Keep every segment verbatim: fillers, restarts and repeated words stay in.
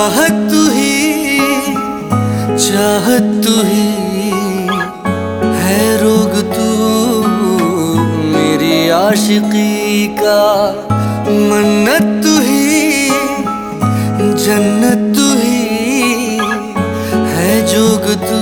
राहत तू ही, चाहत तू ही है, रोग तू मेरी आशिकी का। मन्नत तू ही, जन्नत तू ही है, जोग तू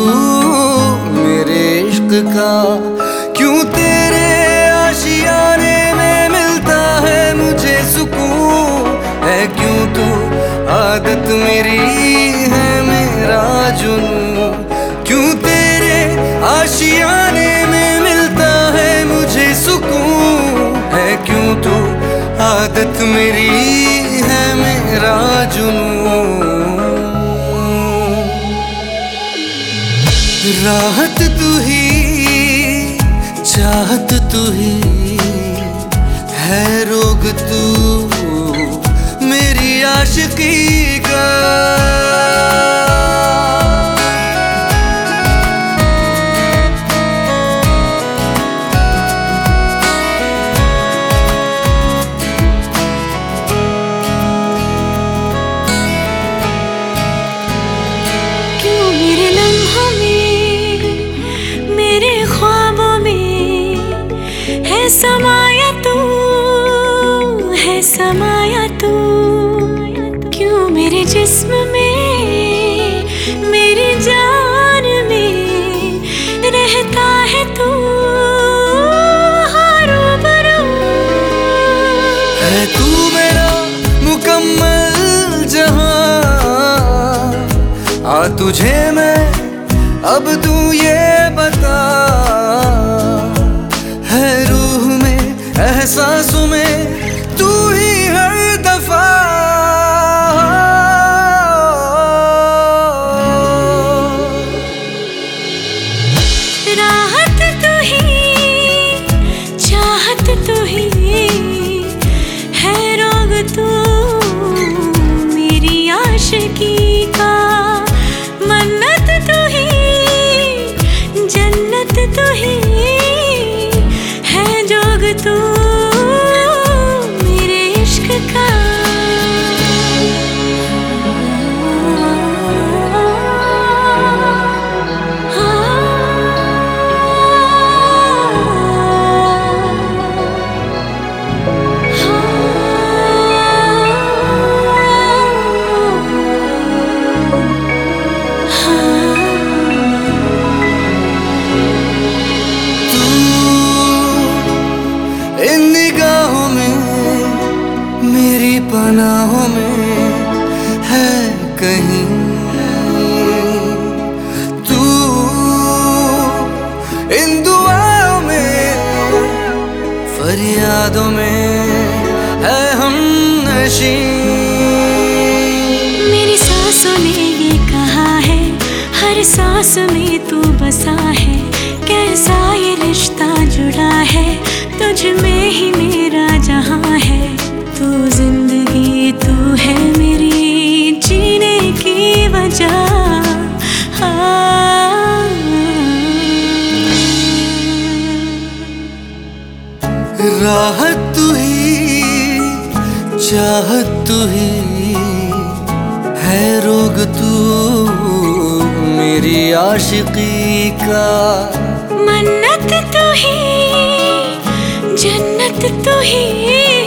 मेरे इश्क का। क्यों तेरे आशियाने में मिलता है मुझे सुकून, है क्यों तू आदत मेरी है मेरा जुनून। क्यों तेरे आशियाने में मिलता है मुझे सुकून, है क्यों तू आदत मेरी है मेरा जुनून। राहत तू ही, चाहत तू ही है, रोग तू मेरी आशिकी का। क्यों मेरे लम्हों में, मेरे ख्वाबों में है समाया तू, है समाया तू। क्यों मेरे जिस्म में, मेरी जान में रहता है तू, रूबरू है तू मेरा मुकम्मल जहां। आ तुझे मैं अब दूं ये बता, है रूह में एहसासों में तू ही हर दफा। राहत तू ही, चाहत तू ही है, रोग तू मेरी आशिकी का। मन्नत तू ही, जन्नत तू ही है, जोग तू मेरे इश्क का। इन निगाहों में, मेरी पनाहों में है कहीं तू। इन दुआओं में, फरियादों में है हम नशी। मेरी सांसों ने ये कहा है, हर सांस में तू बसा है। कैसा ये रिश्ता जुड़ा है, तुझ में ही मेरा जहां है। तू जिंदगी, तू है मेरी जीने की वजह। हाँ। राहत तू ही, चाहत तू ही है, रोग तू मेरी आशिकी का। मन्नत तू ही, जन्नत तू ही